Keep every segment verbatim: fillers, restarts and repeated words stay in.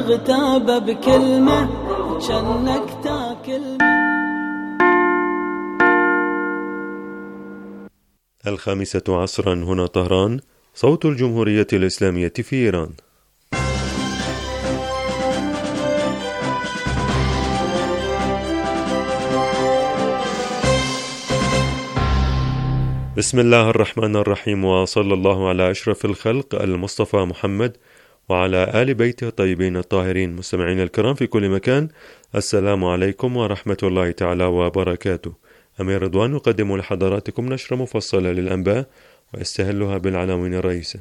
اغتاب بكلمة شنك تاكل. الخامسة عصرا هنا طهران، صوت الجمهورية الإسلامية في إيران. بسم الله الرحمن الرحيم، وصلى الله على أشرف الخلق المصطفى محمد وعلى آل بيته الطيبين الطاهرين. مستمعين الكرام في كل مكان، السلام عليكم ورحمة الله تعالى وبركاته. أمير رضوان يقدم لحضراتكم نشرة مفصلة للأنباء ويستهلها بالعناوين الرئيسة.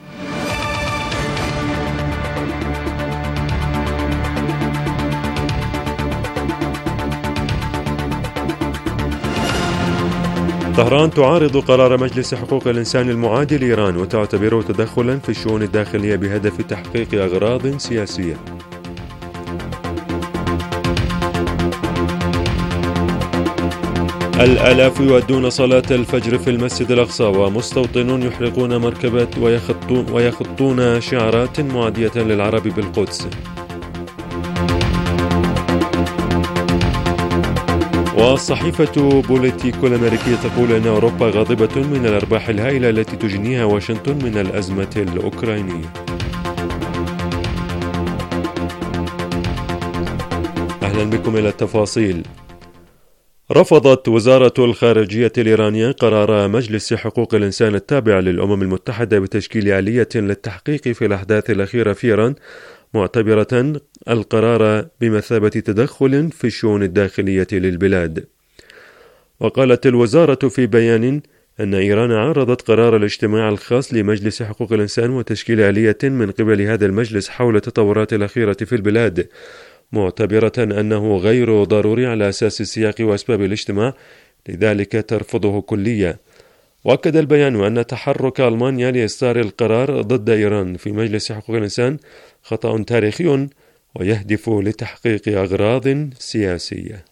طهران تعارض قرار مجلس حقوق الإنسان المعادي لإيران وتعتبره تدخلا في الشؤون الداخلية بهدف تحقيق أغراض سياسية. الآلاف يؤدون صلاة الفجر في المسجد الأقصى، ومستوطنون يحرقون مركبات ويخطون, ويخطون شعارات معادية للعرب بالقدس. والصحيفة بوليتيكو الأمريكية تقول أن أوروبا غاضبة من الأرباح الهائلة التي تجنيها واشنطن من الأزمة الأوكرانية. أهلا بكم إلى التفاصيل. رفضت وزارة الخارجية الإيرانية قرار مجلس حقوق الإنسان التابع للأمم المتحدة بتشكيل آلية للتحقيق في الأحداث الأخيرة في إيران، معتبرة القرار بمثابة تدخل في الشؤون الداخلية للبلاد. وقالت الوزارة في بيان أن إيران عارضت قرار الاجتماع الخاص لمجلس حقوق الإنسان وتشكيل آلية من قبل هذا المجلس حول التطورات الأخيرة في البلاد، معتبرة أنه غير ضروري على أساس السياق وأسباب الاجتماع، لذلك ترفضه كليا. وأكد البيان أن تحرك ألمانيا لإصدار القرار ضد إيران في مجلس حقوق الإنسان خطأ تاريخي ويهدف لتحقيق أغراض سياسية.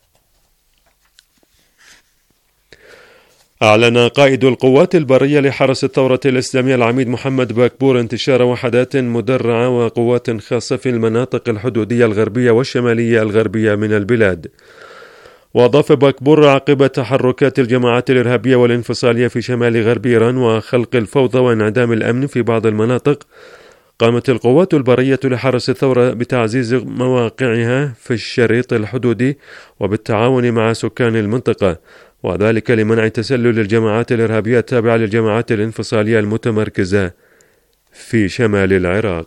أعلن قائد القوات البرية لحرس الثورة الإسلامية العميد محمد باكبور انتشار وحدات مدرعة وقوات خاصة في المناطق الحدودية الغربية والشمالية الغربية من البلاد. وأضاف باكبور عقب تحركات الجماعات الإرهابية والانفصالية في شمال غرب إيران وخلق الفوضى وانعدام الأمن في بعض المناطق، قامت القوات البرية لحرس الثورة بتعزيز مواقعها في الشريط الحدودي وبالتعاون مع سكان المنطقة، وذلك لمنع تسلل الجماعات الإرهابية التابعة للجماعات الانفصالية المتمركزة في شمال العراق.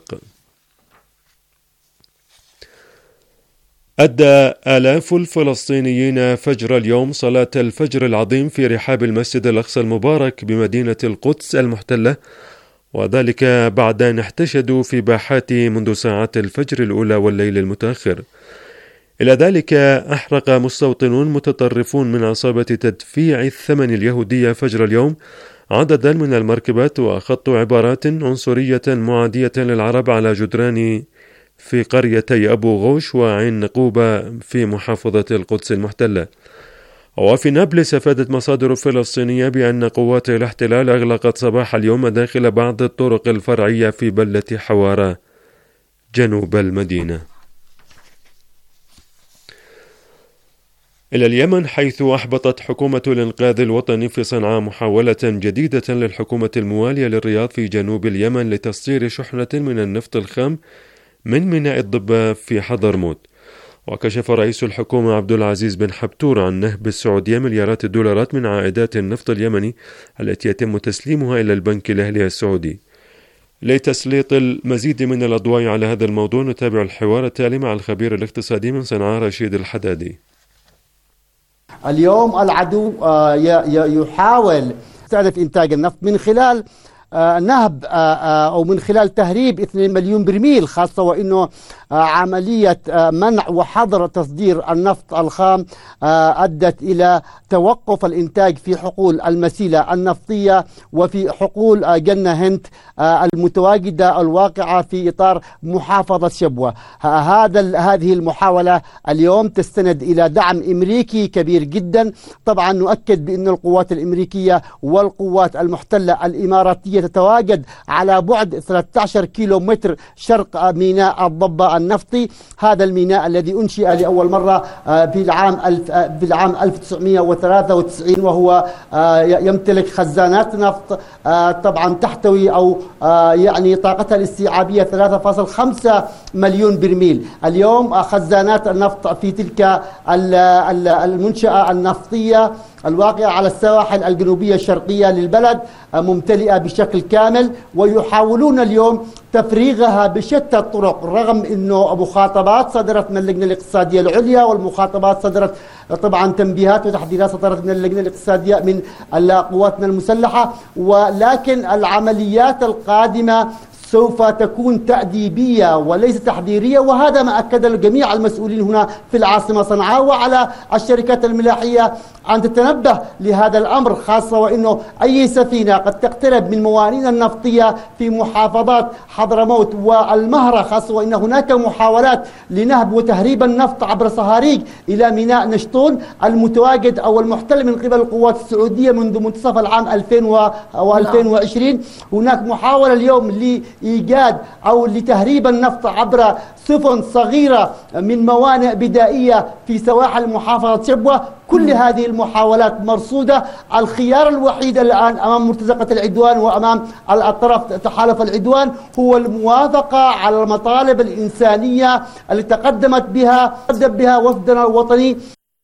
أدى آلاف الفلسطينيين فجر اليوم صلاة الفجر العظيم في رحاب المسجد الأقصى المبارك بمدينة القدس المحتلة، وذلك بعد أن احتشدوا في باحات منذ ساعات الفجر الأولى والليل المتأخر. إلى ذلك أحرق مستوطنون متطرفون من عصابة تدفيع الثمن اليهودية فجر اليوم عددا من المركبات، وخطوا عبارات عنصرية معادية للعرب على جدران في قريتي أبو غوش وعين نقوبة في محافظة القدس المحتلة. وفي نابلس أفادت مصادر فلسطينية بأن قوات الاحتلال أغلقت صباح اليوم مداخل بعض الطرق الفرعية في بلدة حوارة جنوب المدينة. إلى اليمن، حيث أحبطت حكومة الإنقاذ الوطني في صنعاء محاولة جديدة للحكومة الموالية للرياض في جنوب اليمن لتصدير شحنة من النفط الخام من ميناء الضبة في حضرموت. وكشف رئيس الحكومة عبد العزيز بن حبتور عن نهب السعودية مليارات الدولارات من عائدات النفط اليمني التي يتم تسليمها إلى البنك الأهلي السعودي. لتسليط المزيد من الأضواء على هذا الموضوع نتابع الحوار التالي مع الخبير الاقتصادي من صنعاء رشيد الحدادي. اليوم العدو يحاول استهداف إنتاج النفط من خلال نهب أو من خلال تهريب اثنين مليون برميل، خاصة وأنه عملية منع وحظر تصدير النفط الخام أدت إلى توقف الإنتاج في حقول المسيلة النفطية وفي حقول جنة هند المتواجدة الواقعة في إطار محافظة شبوة. هذا هذه المحاولة اليوم تستند إلى دعم أمريكي كبير جدا. طبعا نؤكد بأن القوات الأمريكية والقوات المحتلة الإماراتية السعودية تتواجد على بعد ثلاثة عشر كيلو متر شرق ميناء الضبة النفطي. هذا الميناء الذي أنشئ لأول مرة في العام في العام ألف وتسعمئة وثلاثة وتسعين، وهو يمتلك خزانات نفط طبعا تحتوي أو يعني طاقتها الاستيعابية ثلاثة فاصلة خمسة مليون برميل. اليوم خزانات النفط في تلك المنشأة النفطية الواقعة على السواحل الجنوبية الشرقية للبلد ممتلئة بشكل كامل، ويحاولون اليوم تفريغها بشتى الطرق، رغم أنه مخاطبات صدرت من اللجنة الاقتصادية العليا، والمخاطبات صدرت طبعا تنبيهات وتحذيرات صدرت من اللجنة الاقتصادية من قواتنا المسلحة، ولكن العمليات القادمة سوف تكون تأديبية وليس تحذيرية، وهذا ما أكد جميع المسؤولين هنا في العاصمة صنعاء. وعلى الشركات الملاحية أن تتنبه لهذا الأمر، خاصة وأنه أي سفينة قد تقترب من موانئنا النفطية في محافظات حضرموت والمهرة، خاصة وأن هناك محاولات لنهب وتهريب النفط عبر صهاريج إلى ميناء نشطون المتواجد أو المحتل من قبل القوات السعودية منذ منتصف العام ألفين وألفين وعشرين. هناك محاولة اليوم لإيجاد أو لتهريب النفط عبر سفن صغيرة من موانئ بدائية في سواحل محافظة شبوة. كل هذه المحاولات مرصودة. الخيار الوحيد الآن أمام مرتزقة العدوان وأمام الطرف تحالف العدوان هو الموافقة على المطالب الإنسانية التي تقدمت بها قدم بها وفدنا الوطني.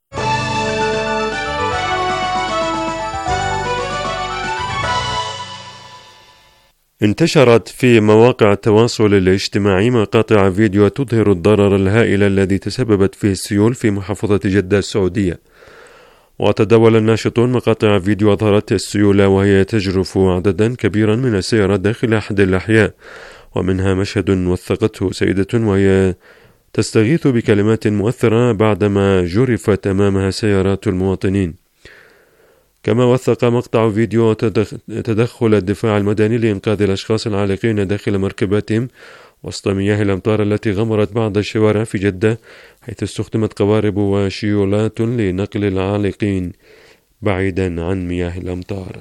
انتشرت في مواقع التواصل الاجتماعي مقاطع فيديو تظهر الضرر الهائل الذي تسببت فيه السيول في محافظة جدة السعودية. وتداول الناشطون مقاطع فيديو أظهرت السيول وهي تجرف عددا كبيرا من السيارات داخل أحد الأحياء، ومنها مشهد وثقته سيدة وهي تستغيث بكلمات مؤثرة بعدما جرفت أمامها سيارات المواطنين. كما وثق مقطع فيديو تدخل الدفاع المدني لإنقاذ الأشخاص العالقين داخل مركباتهم وسط مياه الأمطار التي غمرت بعض الشوارع في جدة، حيث استخدمت قوارب وشيولات لنقل العالقين بعيدا عن مياه الأمطار.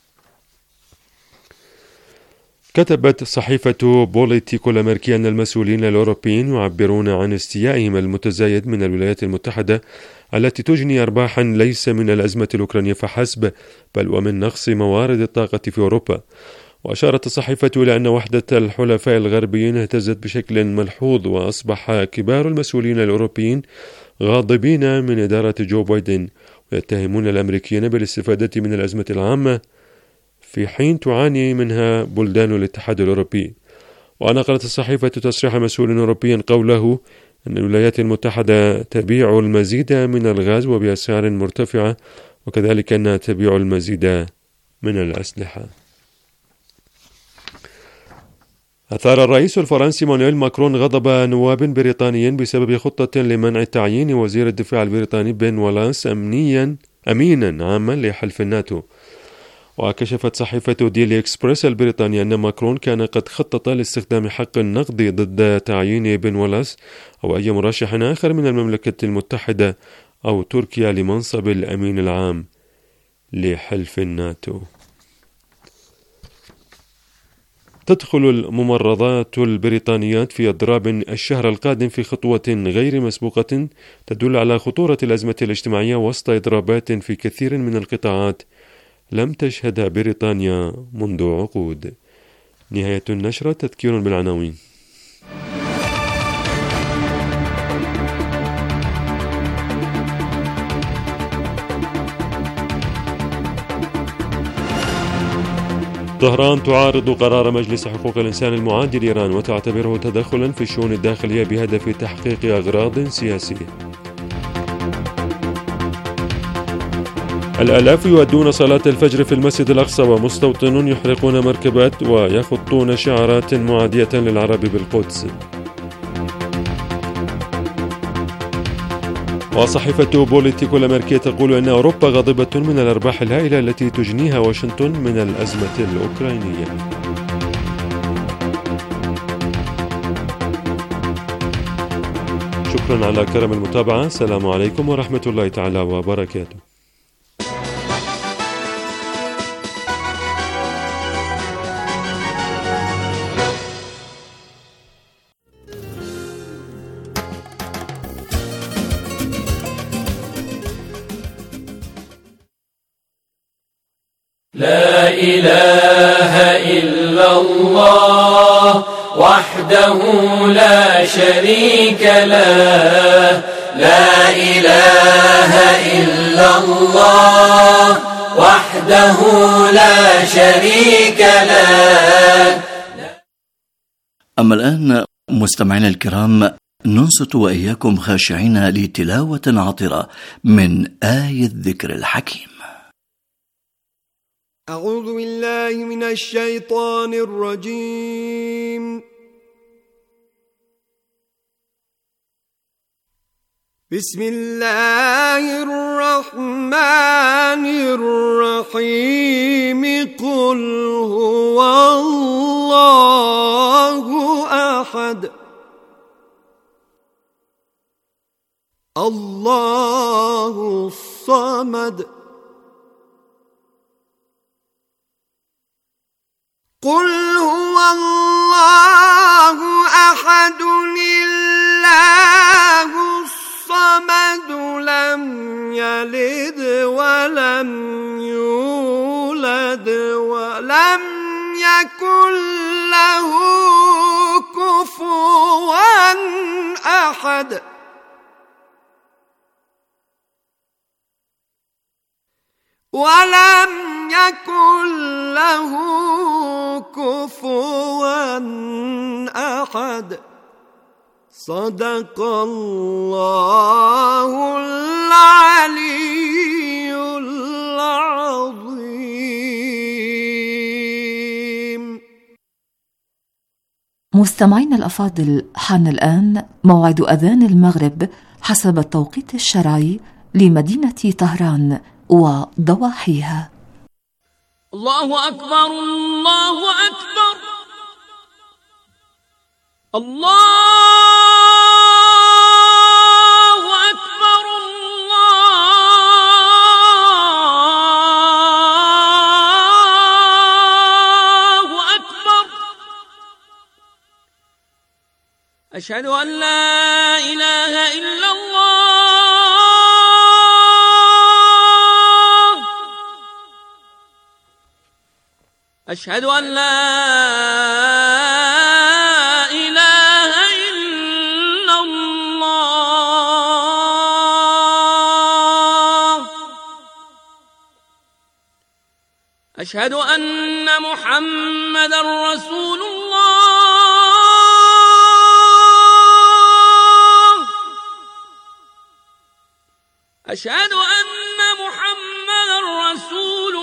كتبت صحيفة بوليتيكو الأمريكية أن المسؤولين الأوروبيين يعبرون عن استيائهم المتزايد من الولايات المتحدة التي تجني أرباحا ليس من الأزمة الأوكرانية فحسب، بل ومن نقص موارد الطاقة في أوروبا. وأشارت الصحيفة إلى أن وحدة الحلفاء الغربيين اهتزت بشكل ملحوظ، وأصبح كبار المسؤولين الأوروبيين غاضبين من إدارة جو بايدن ويتهمون الأمريكيين بالاستفادة من الأزمة العامة في حين تعاني منها بلدان الاتحاد الأوروبي. ونقلت الصحيفة تصريح مسؤول أوروبي قوله أن الولايات المتحدة تبيع المزيد من الغاز وبأسعار مرتفعة، وكذلك أنها تبيع المزيد من الأسلحة. أثار الرئيس الفرنسي مانويل ماكرون غضب نواب بريطانيين بسبب خطة لمنع تعيين وزير الدفاع البريطاني بن والاس أمنيا أمينا عاما لحلف الناتو. وكشفت صحيفة ديلي إكسبريس البريطانية أن ماكرون كان قد خطط لاستخدام حق النقد ضد تعيين بن والاس أو أي مرشح آخر من المملكة المتحدة أو تركيا لمنصب الأمين العام لحلف الناتو. تدخل الممرضات البريطانيات في أضراب الشهر القادم في خطوة غير مسبوقة تدل على خطورة الأزمة الاجتماعية وسط إضرابات في كثير من القطاعات لم تشهدها بريطانيا منذ عقود. نهاية النشرة. تذكير بالعناوين. طهران تعارض قرار مجلس حقوق الإنسان المعادي لإيران وتعتبره تدخلا في الشؤون الداخلية بهدف تحقيق أغراض سياسية. الآلاف يؤدون صلاة الفجر في المسجد الأقصى ومستوطنون يحرقون مركبات ويخطون شعارات معادية للعرب بالقدس. وصحيفة بوليتيكو الأمريكية تقول أن أوروبا غاضبة من الأرباح الهائلة التي تجنيها واشنطن من الأزمة الأوكرانية. شكرا على كرم المتابعة. السلام عليكم ورحمة الله تعالى وبركاته. إله إلا الله وحده لا شريك له لا إله إلا الله وحده لا شريك له. أما الآن مستمعينا الكرام ننصت وإياكم خاشعين لتلاوة عطرة من آية الذكر الحكيم. أعوذ بالله من الشيطان الرجيم. بسم الله الرحمن الرحيم. قل هو الله أحد الله الصمد قل هو الله أحد الله الصمد لم يلد ولم يولد ولم يكن له كفوا أحد ولم يكن له كفوا أحد. صدق الله العلي العظيم. مستمعينا الأفاضل، حان الآن موعد أذان المغرب حسب التوقيت الشرعي لمدينة طهران وضواحيها. الله أكبر الله أكبر الله أكبر الله أكبر. أشهد أن لا إله إلا الله أشهد أن لا إله إلا الله أشهد أن محمدًا رسول الله أشهد أن محمدًا رسول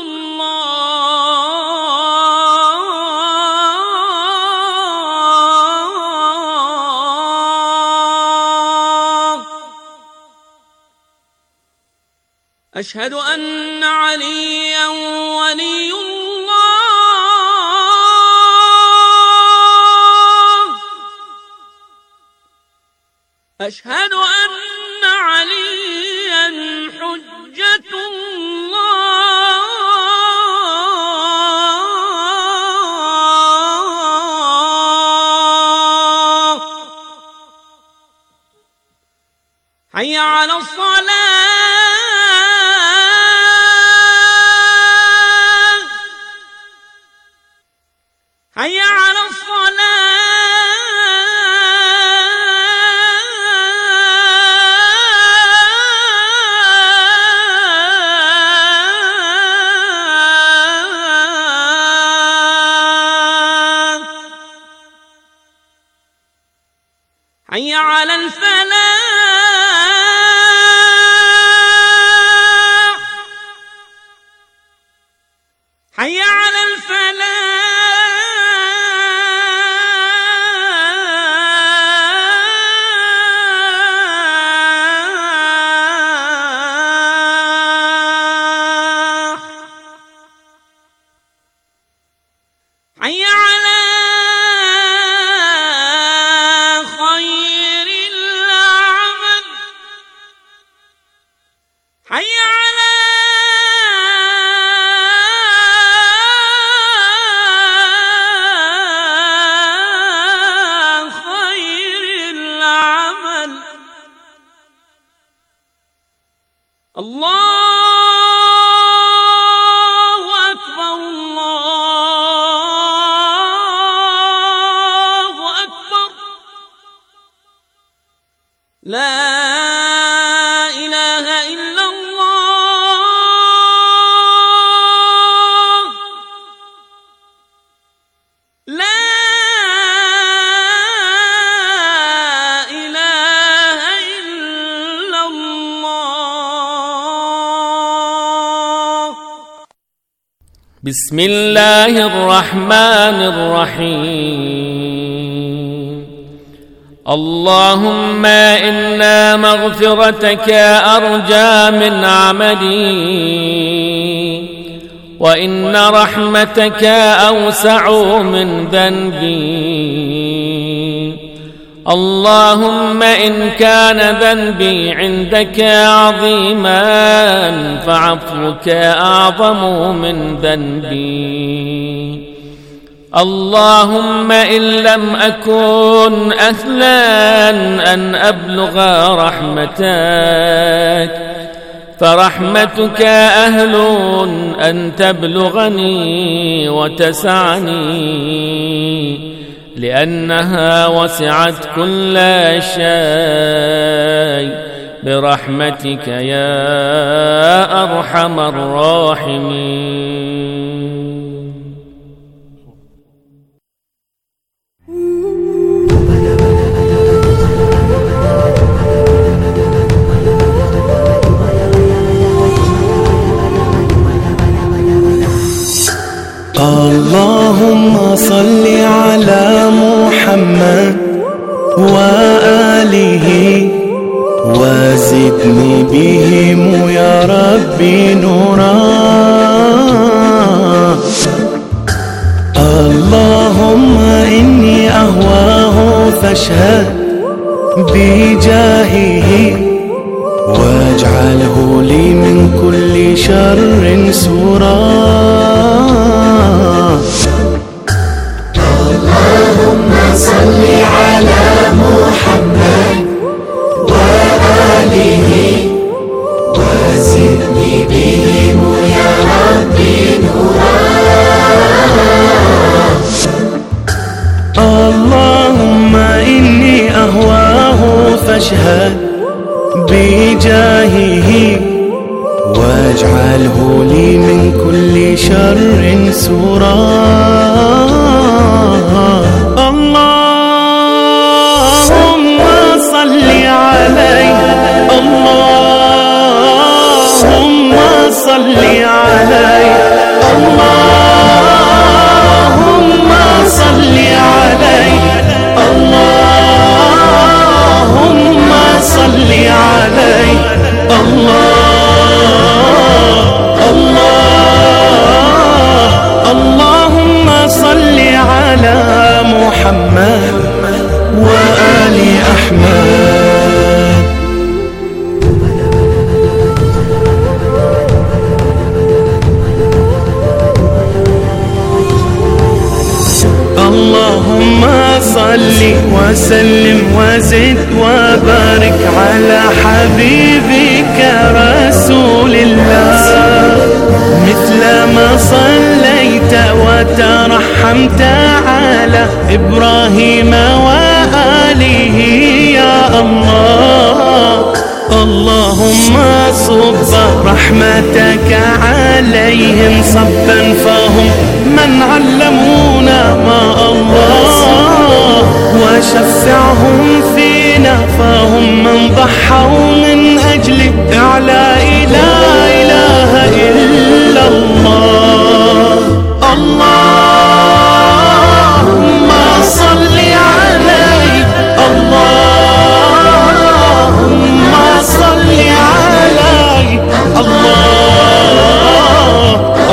الله أشهد أن عليا ولي الله أشهد أن عليا حجة الله. حي على الصلاة حي على الصلاة حي على الفلاح حي على الفلاح حي على خير العمل حي على خير العمل. الله أكبر الله لا إله إلا الله لا إله إلا الله. بسم الله الرحمن الرحيم. اللهم إنا مغفرتك أرجى من عملي، وإن رحمتك أوسع من ذنبي. اللهم إن كان ذنبي عندك عظيما فعفوك أعظم من ذنبي. اللهم إن لم أكن أهلا أن أبلغ رحمتك فرحمتك أهل أن تبلغني وتسعني، لأنها وسعت كل شيء برحمتك يا أرحم الراحمين. اللهم صل على محمد وآله وزدني بهم يا ربي نورا. اللهم إني أهواه فاشهد بجاهه واجعله لي من كل شر سورا. اللهم صل على محمد وآله وزدني بهم يا ربي نورا. اللهم إني أهواه فاشهد بجاهه واجعله لي من كل شر سورا. اللهم صل عليه اللهم صل عليه اللهم صل عليه اللهم صل عليه الله الله. اللهم صل على محمد وآل أحمد. اللهم صل وسلم وزد وبارك على حبيبك رسول الله، مثل ما صليت وترحمت على إبراهيم وآله يا الله. اللهم صب رحمتك عليهم صبا فهم من علمونا ما الله، وشفعهم فينا فهم من ضحوا من أجل إعلاء لا إله إلا الله. اللهم صل عليه اللهم صل عليه الله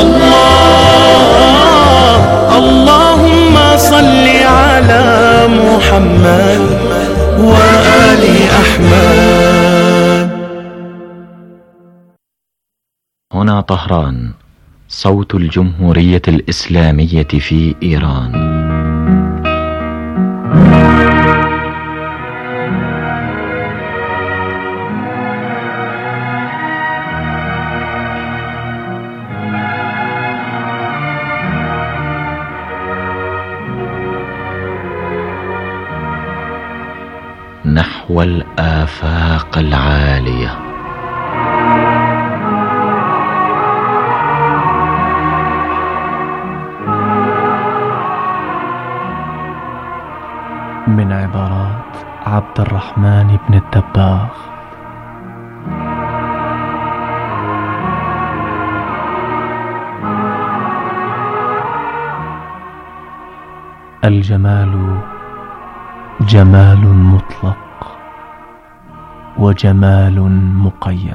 الله. اللهم صل على محمد وآل أحمد. هنا طهران، صوت الجمهورية الإسلامية في إيران. نحو الآفاق العالية. من عبارات عبد الرحمن بن الدباغ. الجمال جمال مطلق وجمال مقيد،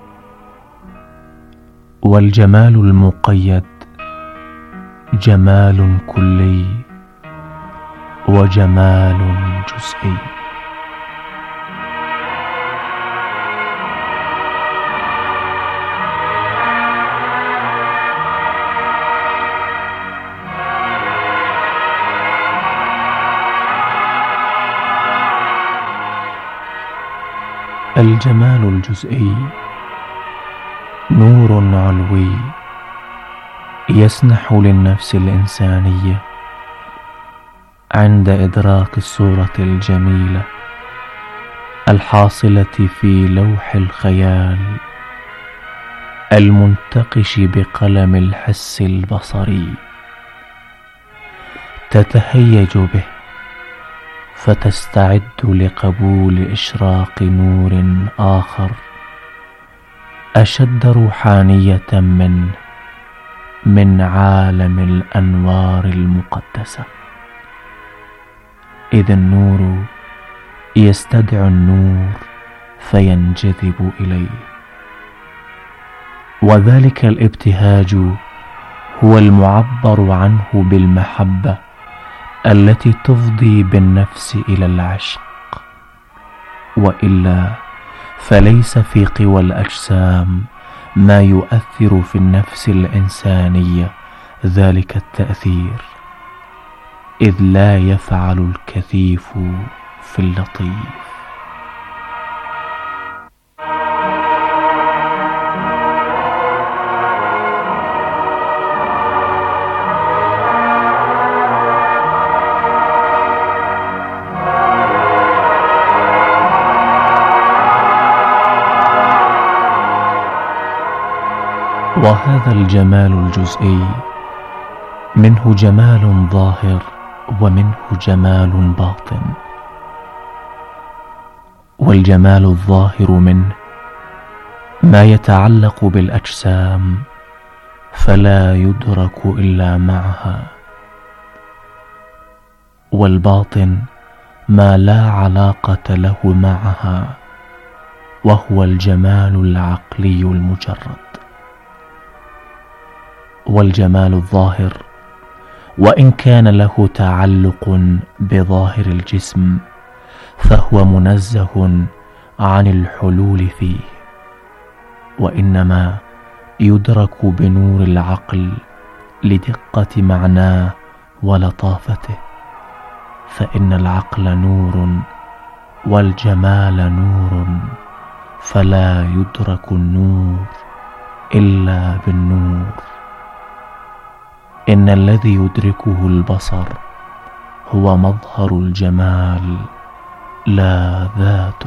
والجمال المقيد جمال كلي وجمال جزئي. الجمال الجزئي نور علوي يسنح للنفس الإنسانية عند إدراك الصورة الجميلة الحاصلة في لوح الخيال المنتقش بقلم الحس البصري، تتهيج به فتستعد لقبول إشراق نور آخر أشد روحانية منه من عالم الأنوار المقدسة، إذ النور يستدعي النور فينجذب إليه، وذلك الابتهاج هو المعبر عنه بالمحبة التي تفضي بالنفس إلى العشق، وإلا فليس في قوى الأجسام ما يؤثر في النفس الإنسانية ذلك التأثير، إذ لا يفعل الكثيف في اللطيف. وهذا الجمال الجزئي منه جمال ظاهر ومنه جمال باطن، والجمال الظاهر منه ما يتعلق بالأجسام فلا يدرك إلا معها، والباطن ما لا علاقة له معها وهو الجمال العقلي المجرد. والجمال الظاهر وإن كان له تعلق بظاهر الجسم فهو منزه عن الحلول فيه، وإنما يدرك بنور العقل لدقة معناه ولطافته، فإن العقل نور والجمال نور، فلا يدرك النور إلا بالنور. إن الذي يدركه البصر هو مظهر الجمال لا ذاته.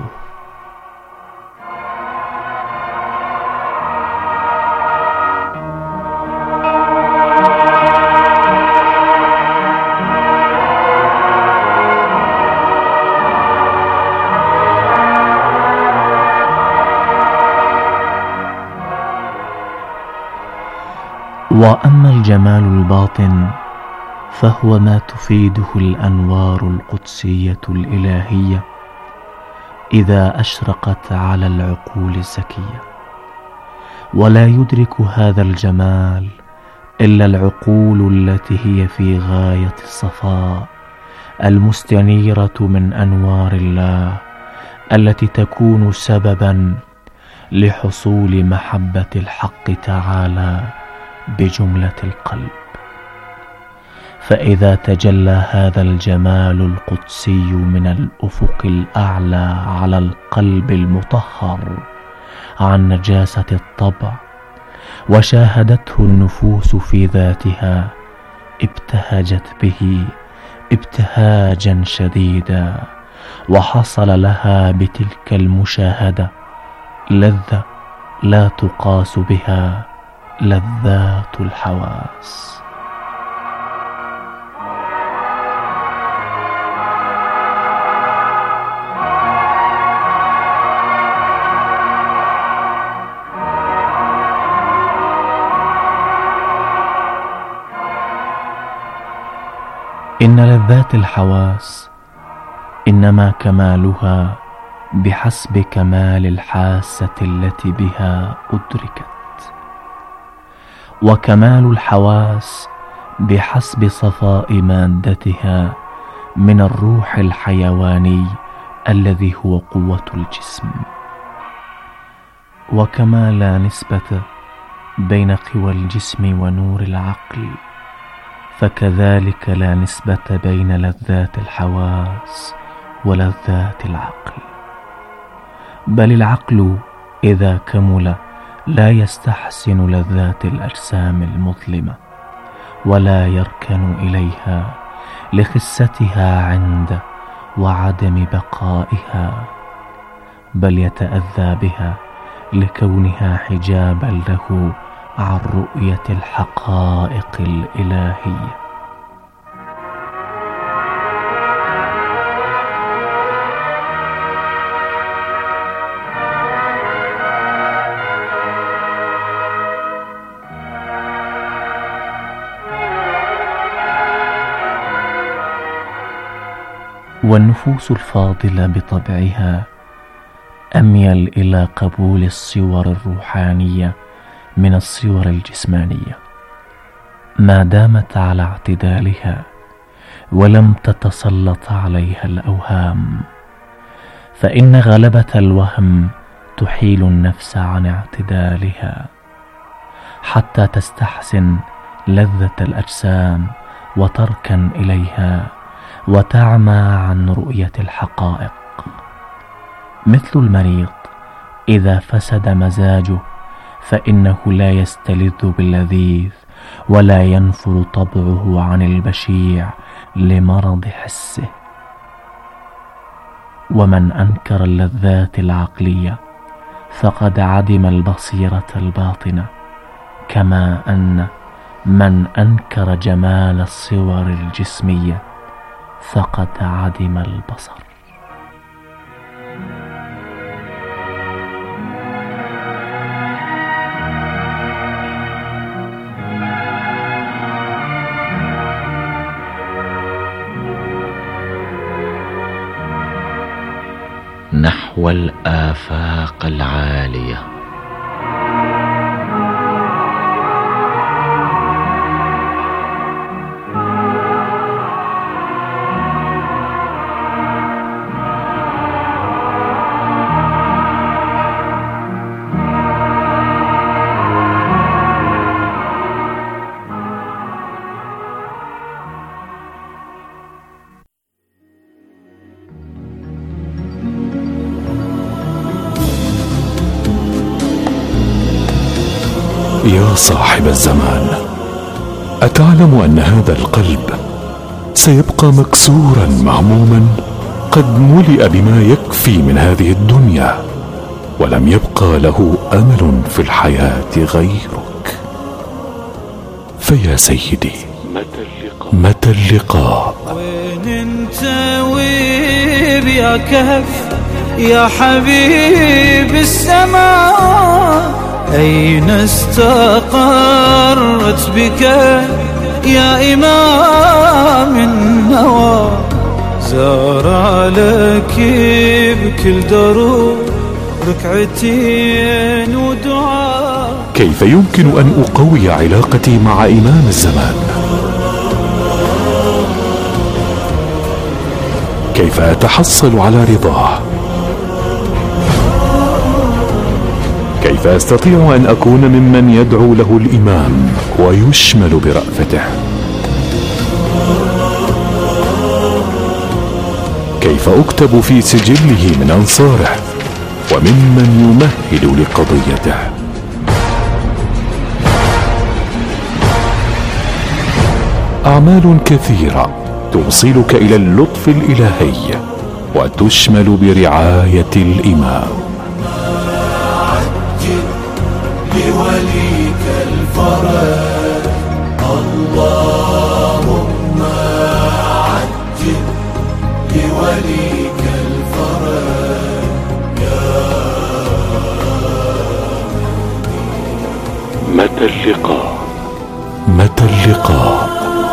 وأما الجمال الباطن فهو ما تفيده الأنوار القدسية الإلهية إذا أشرقت على العقول الزكية، ولا يدرك هذا الجمال إلا العقول التي هي في غاية الصفاء المستنيرة من أنوار الله التي تكون سببا لحصول محبة الحق تعالى بجملة القلب. فإذا تجلى هذا الجمال القدسي من الأفق الأعلى على القلب المطهر عن نجاسة الطبع وشاهدته النفوس في ذاتها، ابتهجت به ابتهاجا شديدا وحصل لها بتلك المشاهدة لذة لا تقاس بها لذات الحواس. إن لذات الحواس إنما كمالها بحسب كمال الحاسة التي بها أدركت، وكمال الحواس بحسب صفاء مادتها من الروح الحيواني الذي هو قوة الجسم. وكما لا نسبة بين قوى الجسم ونور العقل، فكذلك لا نسبة بين لذات الحواس ولذات العقل، بل العقل إذا كمل لا يستحسن لذات الأجسام المظلمة، ولا يركن إليها لخستها عند وعدم بقائها، بل يتأذى بها لكونها حجابا له عن رؤية الحقائق الإلهية. والنفوس الفاضلة بطبعها أميل إلى قبول الصور الروحانية من الصور الجسمانية ما دامت على اعتدالها ولم تتسلط عليها الأوهام، فإن غلبة الوهم تحيل النفس عن اعتدالها حتى تستحسن لذة الأجسام وتركن إليها وتعمى عن رؤية الحقائق. مثل المريض إذا فسد مزاجه فإنه لا يستلذ باللذيذ ولا ينفر طبعه عن البشيع لمرض حسه. ومن أنكر اللذات العقلية فقد عدم البصيرة الباطنة، كما أن من أنكر جمال الصور الجسمية فقد عدم البصر. نحو الآفاق العالية. يا صاحب الزمان، أتعلم أن هذا القلب سيبقى مكسورا مهموما قد ملئ بما يكفي من هذه الدنيا، ولم يبقى له أمل في الحياة غيرك؟ فيا سيدي، متى اللقاء؟ وين انت ويب يا كهف يا حبيب السماء؟ أين استقرت بك يا إمام النوى؟ زار لك بكل دروب ركعتين ودعاء. كيف يمكن أن أقوي علاقتي مع إمام الزمان؟ كيف أتحصل على رضاه؟ كيف أستطيع أن أكون ممن يدعو له الإمام ويشمل برأفته؟ كيف أكتب في سجله من أنصاره وممن يمهد لقضيته؟ أعمال كثيرة توصلك إلى اللطف الإلهي، وتشمل برعاية الإمام. عجل لوليك الفرج اللهم عجل لوليك الفرج يا متى اللقاء؟ متى اللقاء؟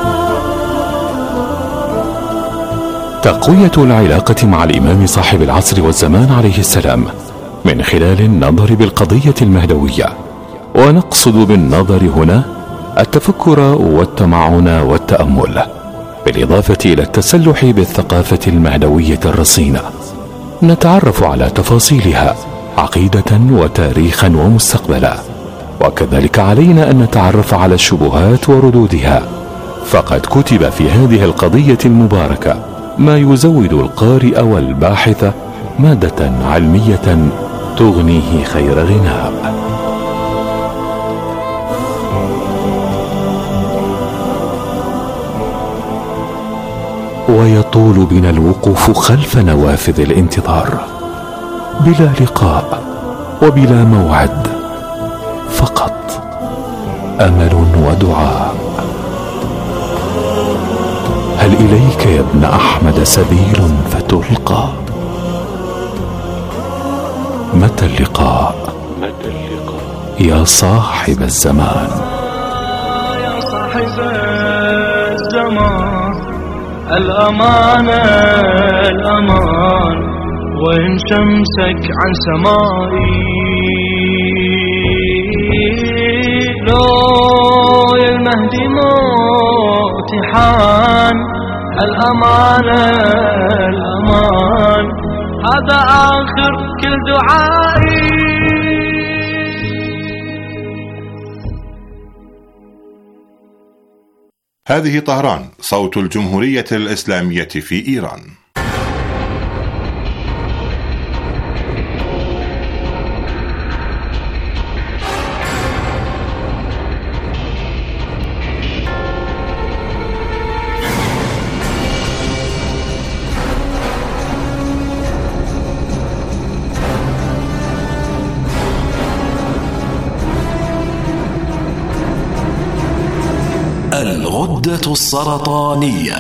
تقوية العلاقة مع الإمام صاحب العصر والزمان عليه السلام من خلال النظر بالقضية المهدوية، ونقصد بالنظر هنا التفكر والتمعن والتأمل، بالإضافة إلى التسلح بالثقافة المهدوية الرصينة. نتعرف على تفاصيلها عقيدة وتاريخا ومستقبلا، وكذلك علينا أن نتعرف على الشبهات وردودها، فقد كتب في هذه القضية المباركة ما يزود القارئ والباحث مادة علمية تغنيه خير غناء. ويطول بنا الوقوف خلف نوافذ الانتظار بلا لقاء وبلا موعد، فقط أمل ودعاء. هل إليك يا ابن أحمد سبيل فتلقى؟ متى اللقاء؟ متى اللقاء يا صاحب الزمان؟ يا صاحب الزمان الأمان الأمان، وإن شمسك عن سمائي لو يا المهدي موتحان. الأمان الأمان هذا آخر كل دعائي. هذه طهران، صوت الجمهورية الإسلامية في إيران. الغدة السرطانية.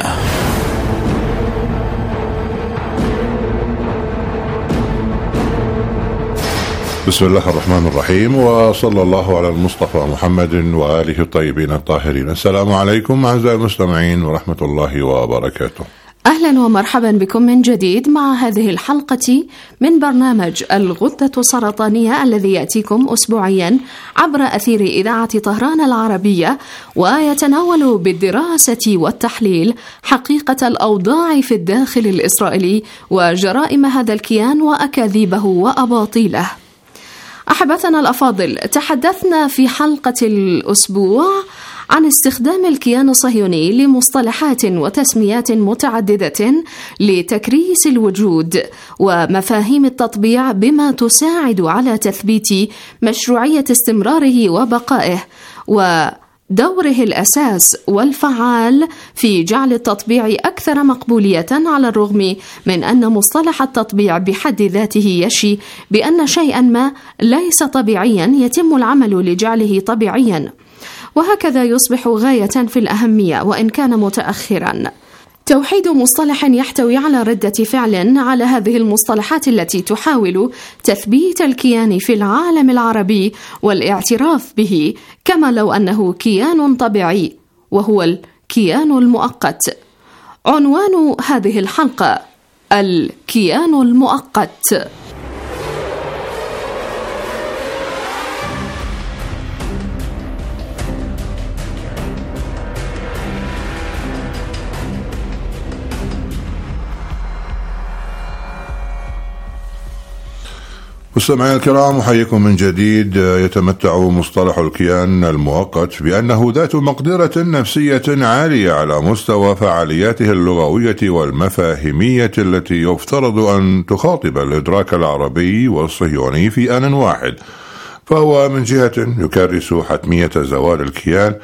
بسم الله الرحمن الرحيم، وصلى الله على المصطفى محمد وآله الطيبين الطاهرين. السلام عليكم أعزائي المستمعين ورحمة الله وبركاته. أهلا ومرحبا بكم من جديد مع هذه الحلقة من برنامج الغدة السرطانية الذي يأتيكم أسبوعيا عبر أثير إذاعة طهران العربية، ويتناول بالدراسة والتحليل حقيقة الأوضاع في الداخل الإسرائيلي وجرائم هذا الكيان وأكاذيبه وأباطيله. أحبتنا الأفاضل، تحدثنا في حلقة الأسبوع عن استخدام الكيان الصهيوني لمصطلحات وتسميات متعددة لتكريس الوجود ومفاهيم التطبيع بما تساعد على تثبيت مشروعية استمراره وبقائه، ودوره الأساس والفعال في جعل التطبيع أكثر مقبولية، على الرغم من أن مصطلح التطبيع بحد ذاته يشي بأن شيئا ما ليس طبيعيا يتم العمل لجعله طبيعيا، وهكذا يصبح غاية في الأهمية وإن كان متأخرا. توحيد مصطلح يحتوي على ردة فعل على هذه المصطلحات التي تحاول تثبيت الكيان في العالم العربي والاعتراف به كما لو أنه كيان طبيعي، وهو الكيان المؤقت. عنوان هذه الحلقة: الكيان المؤقت. مستمعينا الكرام، أحييكم من جديد. يتمتع مصطلح الكيان المؤقت بأنه ذات مقدرة نفسية عالية على مستوى فعالياته اللغوية والمفاهيمية التي يفترض أن تخاطب الإدراك العربي والصهيوني في آن واحد. فهو من جهة يكرس حتمية زوال الكيان،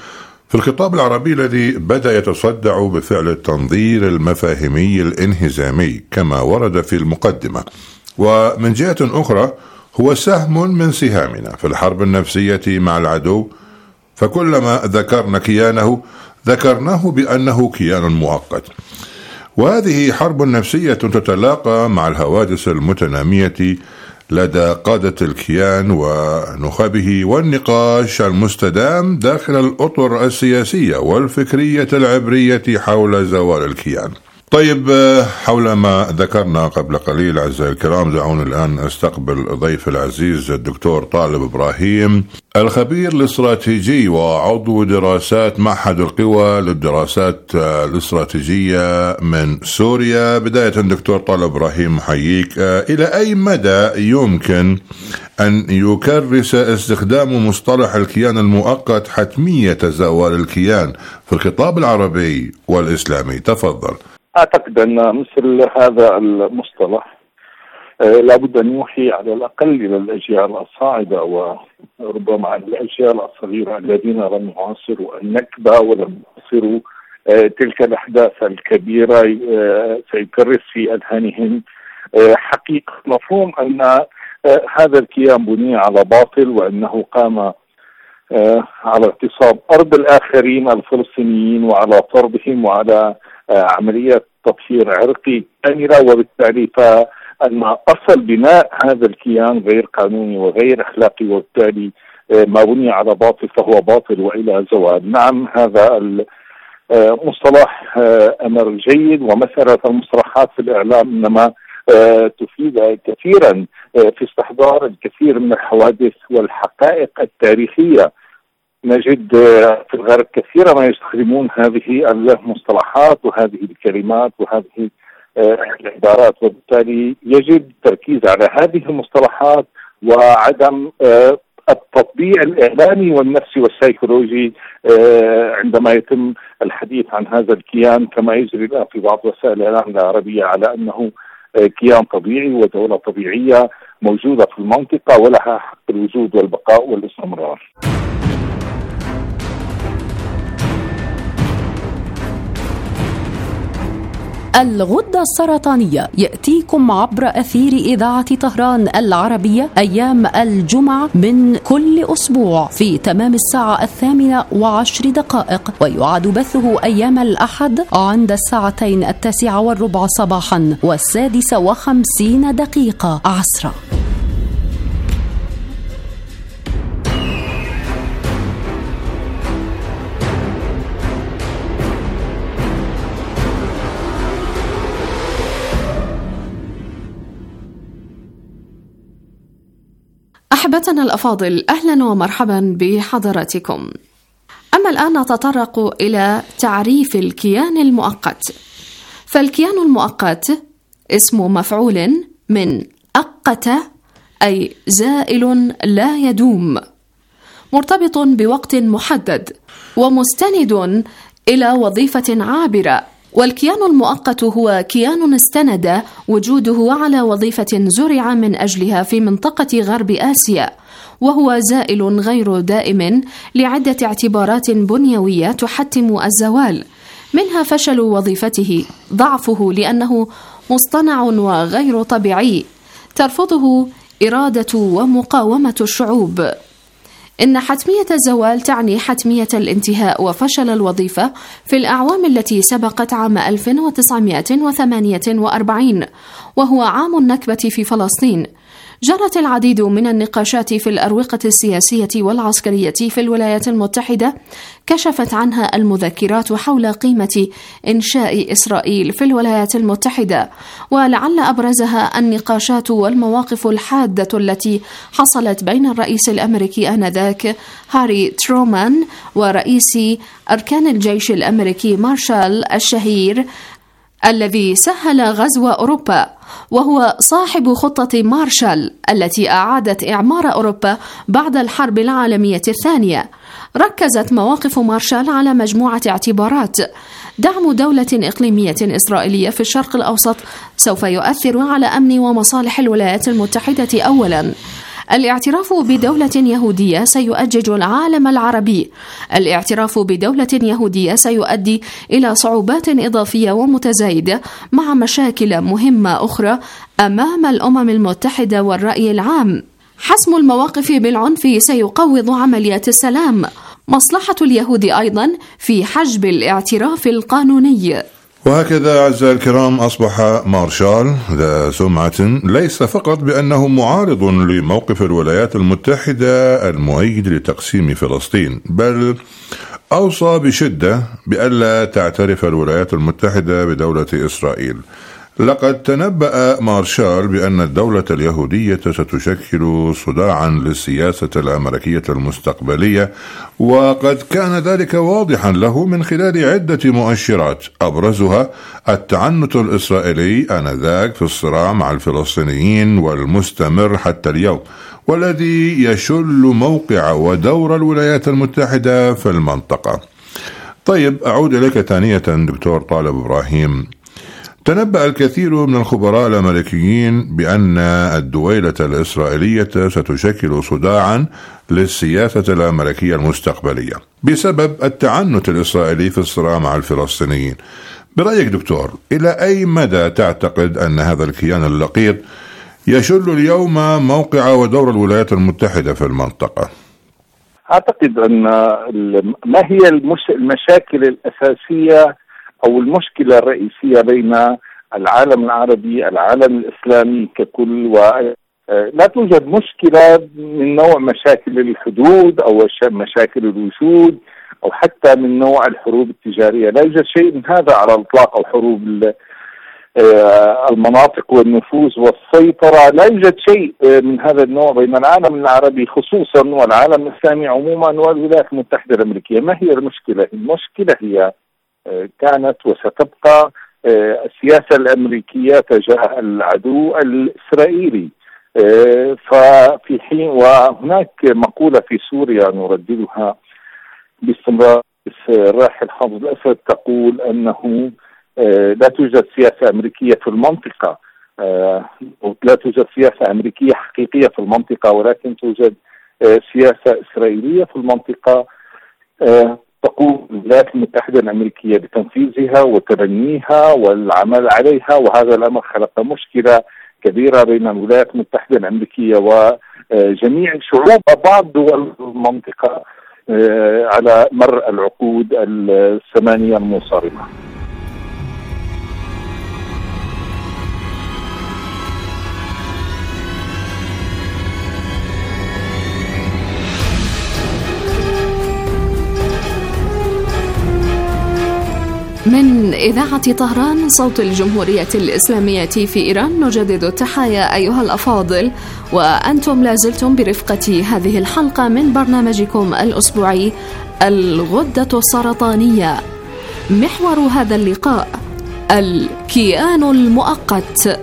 في الخطاب العربي الذي بدأ يتصدع بفعل التنظير المفاهيمي الانهزامي كما ورد في المقدمة، ومن جهة أخرى هو سهم من سهامنا في الحرب النفسية مع العدو، فكلما ذكرنا كيانه ذكرناه بأنه كيان مؤقت. وهذه حرب نفسية تتلاقى مع الحوادث المتنامية لدى قادة الكيان ونخبه والنقاش المستدام داخل الأطر السياسية والفكرية العبرية حول زوال الكيان. طيب، حول ما ذكرنا قبل قليل أعزائي الكرام، دعوني الآن أستقبل ضيف العزيز الدكتور طالب إبراهيم، الخبير الاستراتيجي وعضو دراسات معهد القوى للدراسات الاستراتيجية من سوريا. بداية دكتور طالب إبراهيم حييك، إلى أي مدى يمكن أن يكرس استخدام مصطلح الكيان المؤقت حتمية زوال الكيان في الخطاب العربي والإسلامي؟ تفضل. أعتقد أن مثل هذا المصطلح لابد أن يوحي على الأقل إلى الأجيال الصاعدة وربما الأجيال الصغيرة الذين لم يعاصروا النكبة ولم يعاصروا تلك الأحداث الكبيرة، سيكرس في أذهانهم حقيقة مفهوم أن هذا الكيان بني على باطل، وأنه قام على اغتصاب أرض الآخرين الفلسطينيين وعلى طردهم وعلى عملية تطهير عرقي كاملة، وبالتالي فأن أصل بناء هذا الكيان غير قانوني وغير أخلاقي، وبالتالي ما بني على باطل فهو باطل وإلى زوال. نعم، هذا المصطلح أمر جيد، ومسألة المصطلحات في الإعلام إنما تفيد كثيرا في استحضار الكثير من الحوادث والحقائق التاريخية. نجد في الغرب كثيرا ما يستخدمون هذه المصطلحات وهذه الكلمات وهذه العبارات، وبالتالي يجب التركيز على هذه المصطلحات وعدم التطبيع الإعلامي والنفسي والسيكولوجي عندما يتم الحديث عن هذا الكيان كما يجري الآن في بعض وسائل الإعلام العربية على أنه كيان طبيعي ودولة طبيعية موجودة في المنطقة ولها حق الوجود والبقاء والاستمرار. الغدة السرطانية يأتيكم عبر أثير إذاعة طهران العربية أيام الجمعة من كل أسبوع في تمام الساعة الثامنة وعشر دقائق، ويعاد بثه أيام الأحد عند الساعتين التاسعة والربع صباحا والسادسة وخمسين دقيقة عصرا. أحبتنا الأفاضل، أهلا ومرحبا بحضراتكم. أما الآن نتطرق إلى تعريف الكيان المؤقت. فالكيان المؤقت اسم مفعول من أقت، أي زائل لا يدوم، مرتبط بوقت محدد ومستند إلى وظيفة عابرة. والكيان المؤقت هو كيان استند وجوده على وظيفة زرع من أجلها في منطقة غرب آسيا، وهو زائل غير دائم لعدة اعتبارات بنيوية تحتم الزوال، منها فشل وظيفته، ضعفه لأنه مصطنع وغير طبيعي، ترفضه إرادة ومقاومة الشعوب. إن حتمية الزوال تعني حتمية الانتهاء وفشل الوظيفة في الأعوام التي سبقت عام ألف وتسعمائة وثمانية وأربعين، وهو عام النكبة في فلسطين. جرت العديد من النقاشات في الأروقة السياسية والعسكرية في الولايات المتحدة كشفت عنها المذكرات حول قيمة إنشاء إسرائيل في الولايات المتحدة، ولعل أبرزها النقاشات والمواقف الحادة التي حصلت بين الرئيس الأمريكي آنذاك هاري ترومان ورئيس أركان الجيش الأمريكي مارشال الشهير الذي سهل غزو أوروبا، وهو صاحب خطة مارشال التي أعادت إعمار أوروبا بعد الحرب العالمية الثانية. ركزت مواقف مارشال على مجموعة اعتبارات: دعم دولة إقليمية إسرائيلية في الشرق الأوسط سوف يؤثر على أمن ومصالح الولايات المتحدة أولاً، الاعتراف بدولة يهودية سيؤجج العالم العربي. الاعتراف بدولة يهودية سيؤدي إلى صعوبات إضافية ومتزايدة مع مشاكل مهمة أخرى أمام الأمم المتحدة والرأي العام. حسم المواقف بالعنف سيقوض عمليات السلام. مصلحة اليهود أيضا في حجب الاعتراف القانوني. وهكذا أعزائي الكرام أصبح مارشال ذا سمعة ليس فقط بأنه معارض لموقف الولايات المتحدة المؤيد لتقسيم فلسطين، بل أوصى بشدة بألا تعترف الولايات المتحدة بدولة إسرائيل. لقد تنبأ مارشال بأن الدولة اليهودية ستشكل صداعا للسياسة الأمريكية المستقبلية، وقد كان ذلك واضحا له من خلال عدة مؤشرات، أبرزها التعنت الإسرائيلي آنذاك في الصراع مع الفلسطينيين والمستمر حتى اليوم، والذي يشل موقع ودور الولايات المتحدة في المنطقة. طيب، أعود إليك ثانية دكتور طالب إبراهيم. تنبأ الكثير من الخبراء الأمريكيين بأن الدويلة الإسرائيلية ستشكل صداعا للسياسة الأمريكية المستقبلية بسبب التعنت الإسرائيلي في الصراع مع الفلسطينيين. برأيك دكتور، إلى أي مدى تعتقد أن هذا الكيان اللقيط يشل اليوم موقع ودور الولايات المتحدة في المنطقة؟ أعتقد أن ما هي المشاكل الأساسية أو المشكلة الرئيسية بين العالم العربي العالم الإسلامي ككل، ولا توجد مشكلة من نوع مشاكل الحدود أو مشاكل الوجود أو حتى من نوع الحروب التجارية. لا يوجد شيء من هذا على الإطلاق، أو حروب المناطق والنفوذ والسيطرة. لا يوجد شيء من هذا النوع بين العالم العربي خصوصا والعالم الإسلامي عموما والولايات المتحدة الأمريكية. ما هي المشكلة؟ المشكلة هي كانت وستبقى السياسة الأمريكية تجاه العدو الإسرائيلي. ففي حين وهناك مقولة في سوريا نرددها باستمرار، الراحل حافظ الأسد تقول أنه لا توجد سياسة أمريكية في المنطقة، لا توجد سياسة أمريكية حقيقية في المنطقة، ولكن توجد سياسة إسرائيلية في المنطقة تقوم الولايات المتحدة الأمريكية بتنفيذها وتبنيها والعمل عليها. وهذا الأمر خلق مشكلة كبيرة بين الولايات المتحدة الأمريكية وجميع شعوب بعض دول المنطقة على مر العقود الثمانية المنصرمة. من إذاعة طهران صوت الجمهورية الإسلامية في إيران نجدد التحايا أيها الأفاضل، وأنتم لازلتم برفقة هذه الحلقة من برنامجكم الأسبوعي الغدة السرطانية. محور هذا اللقاء الكيان المؤقت.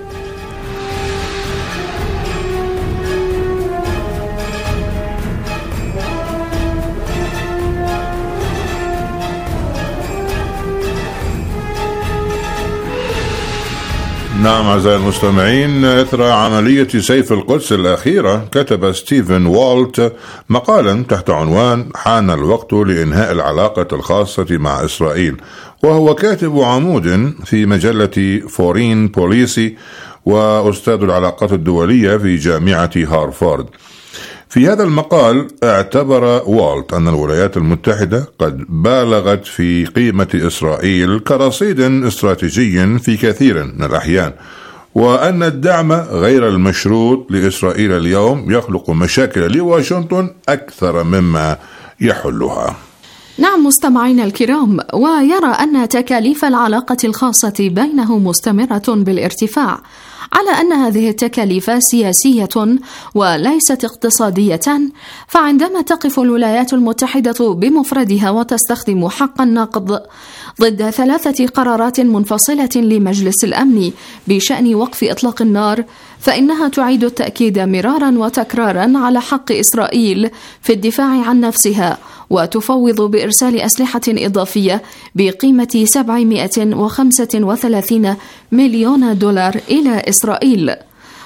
نعم أعزائي المستمعين، إثر عملية سيف القدس الأخيرة كتب ستيفن والت مقالا تحت عنوان حان الوقت لإنهاء العلاقة الخاصة مع إسرائيل، وهو كاتب عمود في مجلة فورين بوليسي وأستاذ العلاقات الدولية في جامعة هارفارد. في هذا المقال اعتبر والت أن الولايات المتحدة قد بالغت في قيمة إسرائيل كرصيد استراتيجي في كثير من الأحيان، وأن الدعم غير المشروط لإسرائيل اليوم يخلق مشاكل لواشنطن أكثر مما يحلها. نعم مستمعينا الكرام، ويرى أن تكاليف العلاقة الخاصة بينه مستمرة بالارتفاع، على أن هذه التكاليف سياسية وليست اقتصادية. فعندما تقف الولايات المتحدة بمفردها وتستخدم حق النقد ضد ثلاثة قرارات منفصلة لمجلس الأمن بشأن وقف إطلاق النار، فإنها تعيد التأكيد مرارا وتكرارا على حق إسرائيل في الدفاع عن نفسها، وتفوض بإرسال أسلحة إضافية بقيمة سبعمائة وخمسة وثلاثين مليون دولار إلى إسرائيل.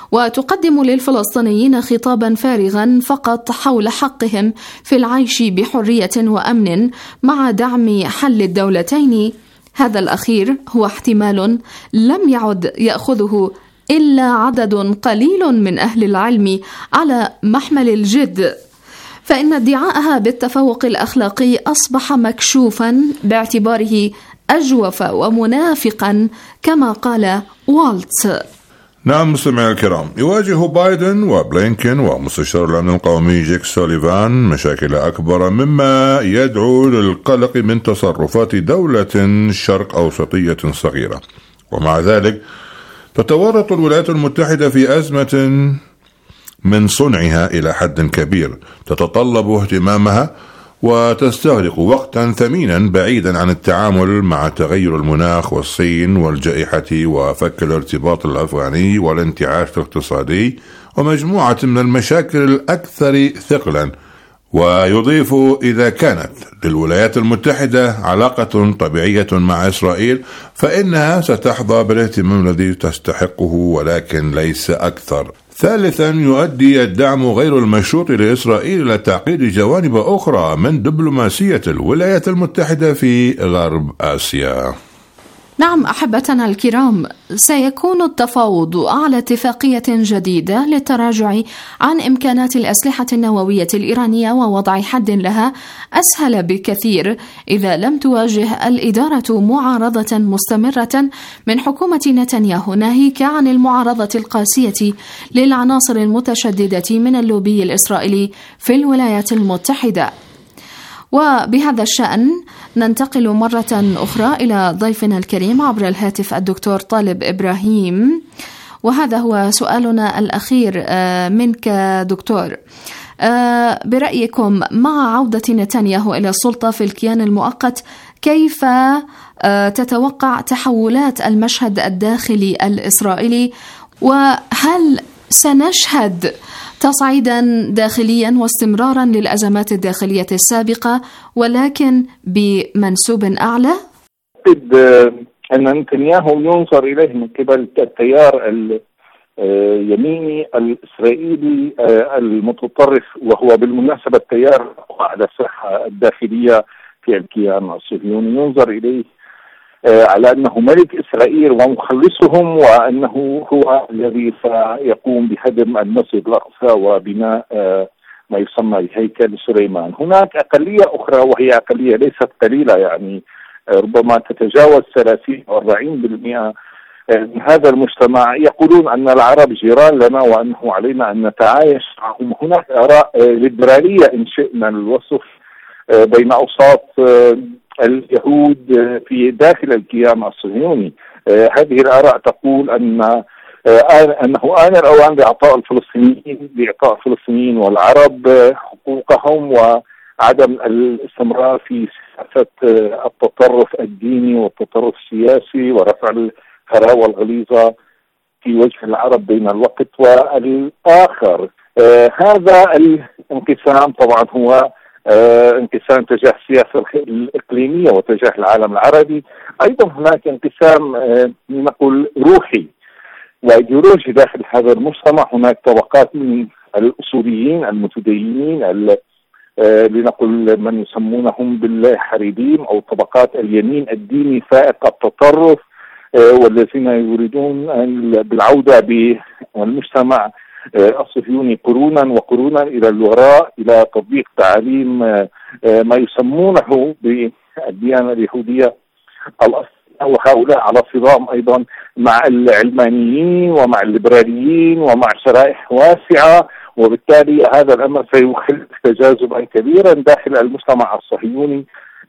وتقدم للفلسطينيين خطابا فارغا فقط حول حقهم في العيش بحرية وأمن مع دعم حل الدولتين. هذا الأخير هو احتمال لم يعد يأخذه إلا عدد قليل من أهل العلم على محمل الجد، فإن ادعاءها بالتفوق الأخلاقي أصبح مكشوفا باعتباره أجوف ومنافقا كما قال والتس. نعم مستمعي الكرام، يواجه بايدن وبلينكن ومستشار الأمن القومي جيك سوليفان مشاكل أكبر مما يدعو للقلق من تصرفات دولة شرق أوسطية صغيرة، ومع ذلك تتورط الولايات المتحدة في أزمة من صنعها إلى حد كبير تتطلب اهتمامها وتستغرق وقتا ثمينا بعيدا عن التعامل مع تغير المناخ والصين والجائحة وفك الارتباط الأفغاني والانتعاش الاقتصادي ومجموعة من المشاكل الأكثر ثقلا. ويضيف إذا كانت للولايات المتحدة علاقة طبيعية مع إسرائيل فإنها ستحظى بالاهتمام الذي تستحقه ولكن ليس أكثر. ثالثا، يؤدي الدعم غير المشروط لإسرائيل إلى تعقيد جوانب أخرى من دبلوماسية الولايات المتحدة في غرب آسيا. نعم أحبتنا الكرام، سيكون التفاوض على اتفاقية جديدة للتراجع عن إمكانات الأسلحة النووية الإيرانية ووضع حد لها أسهل بكثير إذا لم تواجه الإدارة معارضة مستمرة من حكومة نتنياهو، ناهيك عن المعارضة القاسية للعناصر المتشددة من اللوبي الإسرائيلي في الولايات المتحدة. وبهذا الشأن ننتقل مرة أخرى إلى ضيفنا الكريم عبر الهاتف الدكتور طالب إبراهيم، وهذا هو سؤالنا الأخير منك دكتور. برأيكم مع عودة نتنياهو إلى السلطة في الكيان المؤقت كيف تتوقع تحولات المشهد الداخلي الإسرائيلي، وهل سنشهد تصعيدا داخليا واستمرارا للأزمات الداخلية السابقة ولكن بمنسوب أعلى؟ أعتقد أن نتنياهو ينظر إليه من قبل التيار اليميني الإسرائيلي المتطرف، وهو بالمناسبة التيار على الساحة الداخلية في الكيان الصهيوني، ينظر إليه على أنه ملك إسرائيل ومخلصهم، وأنه هو الذي سيقوم بهدم المسجد الأقصى وبناء ما يسمى بهيكل سليمان. هناك أقلية أخرى وهي أقلية ليست قليلة، يعني ربما تتجاوز ثلاثين أو أربعين بالمئة من هذا المجتمع، يقولون أن العرب جيران لنا وأنه علينا أن نتعايش معهم. هناك آراء ليبرالية إن شئنا الوصف بين أوساط اليهود في داخل الكيان الصهيوني. هذه الآراء تقول أن أنه آن الأوان لإعطاء الفلسطينيين لإعطاء الفلسطينيين والعرب حقوقهم وعدم الاستمرار في سياسة التطرف الديني والتطرف السياسي ورفع الهراوة الغليظة في وجه العرب بين الوقت والآخر. هذا الانقسام طبعا هو انقسام تجاه السياسة الإقليمية وتجاه العالم العربي. أيضا هناك انقسام نقول روحي وإيديولوجي داخل هذا المجتمع. هناك طبقات من الأصوليين المتدينين لنقل من يسمونهم بالحريديم أو طبقات اليمين الديني فائق التطرف، والذين يريدون بالعودة بالمجتمع الصهيوني قرونا وقرونا إلى الوراء إلى تطبيق تعاليم ما يسمونه بالديانة اليهودية الأصلية، وهؤلاء على صدام أيضا مع العلمانيين ومع الليبراليين ومع شرائح واسعة، وبالتالي هذا الأمر سيخلق تجاذبا كبيرا داخل المجتمع الصهيوني،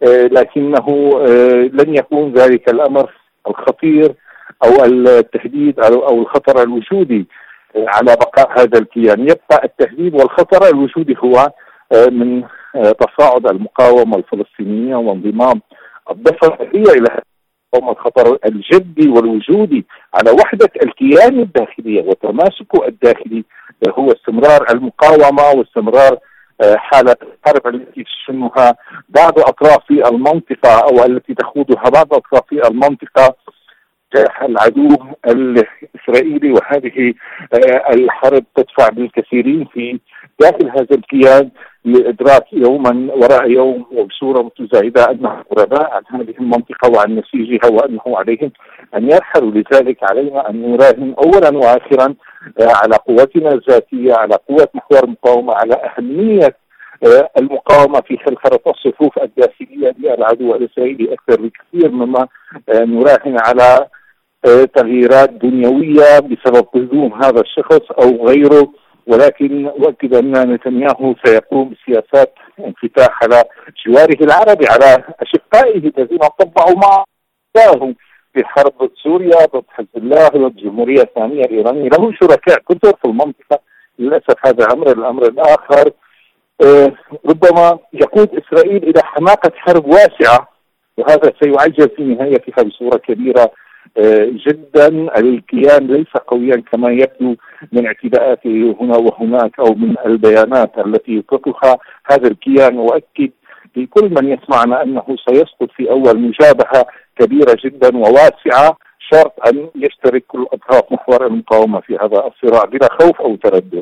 لكنه لن يكون ذلك الأمر الخطير أو التهديد أو الخطر الوجودي على بقاء هذا الكيان. يبقى التهديد والخطر الوجودي هو من تصاعد المقاومة الفلسطينية وانضمام الضفة الغربية إلى الخطر الجدي والوجودي على وحدة الكيان الداخلية وتماسكه الداخلي هو استمرار المقاومة واستمرار حالة الحرب التي تشنها بعض أطراف المنطقة أو التي تخوضها بعض أطراف المنطقة تجاه العدو الإسرائيلي. وهذه الحرب تدفع بالكثيرين في داخل هذا الكيان لإدراك يوما وراء يوم وبصورة متزايدة أنهم غرباء عن هذه المنطقة وعن نسيجها، وأنه عليهم أن يرحلوا. لذلك علينا أن نراهن أولا وآخرا على قوتنا الذاتية، على قوة محور المقاومة، على أهمية المقاومة في خلخلة الصفوف الداخلية للعدو الإسرائيلي أكثر بكثير مما نراهن على تغييرات دنيوية بسبب قدوم هذا الشخص أو غيره. ولكن أؤكد أن نتنياهو سيقوم بسياسات انفتاح على جواره العربي، على أشقائه الذين طبعوا معه في حرب ضد سوريا، ضد حزب الله، ضد الجمهورية الإسلامية الإيرانية. له شركاء كثر في المنطقة. للأسف هذا أمر. الأمر الآخر ربما يقود إسرائيل إلى حماقة حرب واسعة، وهذا سيعجل في نهايتها بصورة كبيرة جدا. الكيان ليس قويا كما يبدو من اعتداءاته هنا وهناك أو من البيانات التي يطلقها هذا الكيان. وأكد لكل من يسمعنا أنه سيسقط في أول مجابهة كبيرة جدا وواسعة، شرط أن يشترك كل أطراف محور المقاومة في هذا الصراع بلا خوف أو تردد.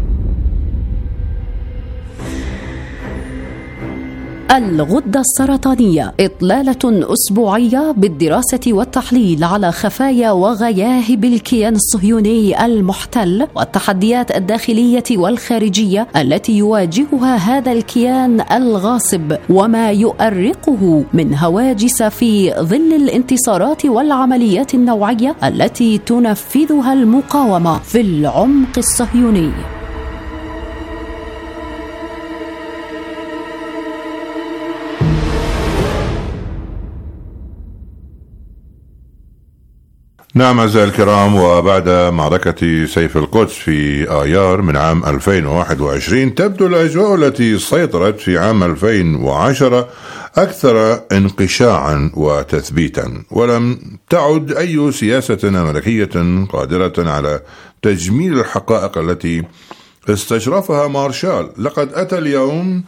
الغدة السرطانية، إطلالة أسبوعية بالدراسة والتحليل على خفايا وغياهب الكيان الصهيوني المحتل والتحديات الداخلية والخارجية التي يواجهها هذا الكيان الغاصب، وما يؤرقه من هواجس في ظل الانتصارات والعمليات النوعية التي تنفذها المقاومة في العمق الصهيوني. نعم أعزائي الكرام، وبعد معركة سيف القدس في آيار من عام ألفين وواحد وعشرين تبدو الأجواء التي سيطرت في عام ألفين وعشرة أكثر انقشاعا وتثبيتا، ولم تعد أي سياسة أمريكية قادرة على تجميل الحقائق التي استشرفها مارشال. لقد أتى اليوم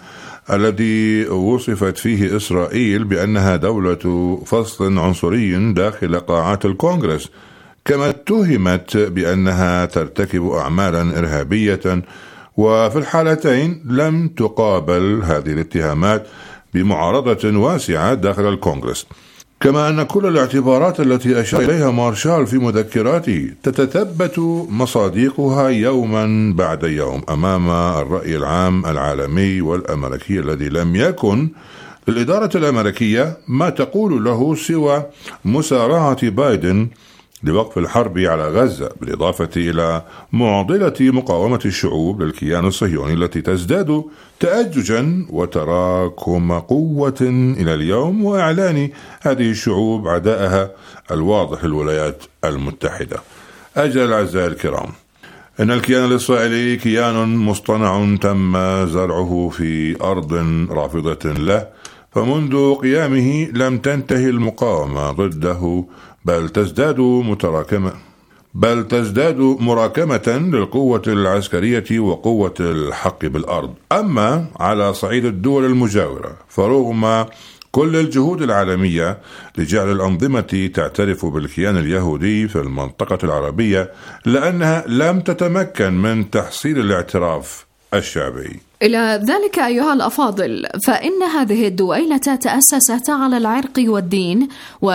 الذي وصفت فيه إسرائيل بأنها دولة فصل عنصري داخل قاعات الكونغرس، كما اتهمت بأنها ترتكب أعمالا إرهابية، وفي الحالتين لم تقابل هذه الاتهامات بمعارضة واسعة داخل الكونغرس. كما أن كل الاعتبارات التي أشار إليها مارشال في مذكراته تتثبت مصادقها يوما بعد يوم أمام الرأي العام العالمي والأمريكي، الذي لم يكن للإدارة الأمريكية ما تقول له سوى مسارعة بايدن لوقف الحرب على غزة، بالإضافة إلى معضلة مقاومة الشعوب للكيان الصهيوني التي تزداد تأججا وتراكم قوة إلى اليوم، وإعلان هذه الشعوب عداءها الواضح للولايات المتحدة. أجل أعزائي الكرام، إن الكيان الإسرائيلي كيان مصطنع تم زرعه في أرض رافضة له، فمنذ قيامه لم تنتهي المقاومة ضده، بل تزداد متراكمة بل تزداد مراكمة للقوة العسكرية وقوة الحق بالأرض. أما على صعيد الدول المجاورة، فرغم كل الجهود العالمية لجعل الأنظمة تعترف بالكيان اليهودي في المنطقة العربية، لأنها لم تتمكن من تحصيل الاعتراف الشعبي. إلى ذلك أيها الأفاضل، فإن هذه الدويلة تأسست على العرق والدين،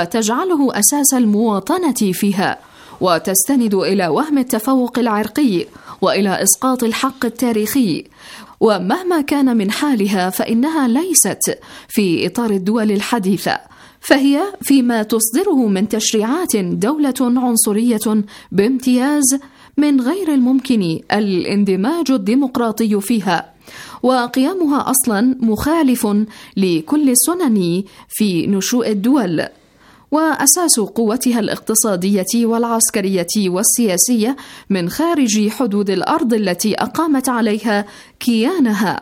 وتجعله أساس المواطنة فيها، وتستند إلى وهم التفوق العرقي وإلى إسقاط الحق التاريخي. ومهما كان من حالها فإنها ليست في إطار الدول الحديثة، فهي فيما تصدره من تشريعات دولة عنصرية بامتياز، من غير الممكن الاندماج الديمقراطي فيها، وقيامها أصلا مخالف لكل السنن في نشوء الدول، وأساس قوتها الاقتصادية والعسكرية والسياسية من خارج حدود الأرض التي أقامت عليها كيانها،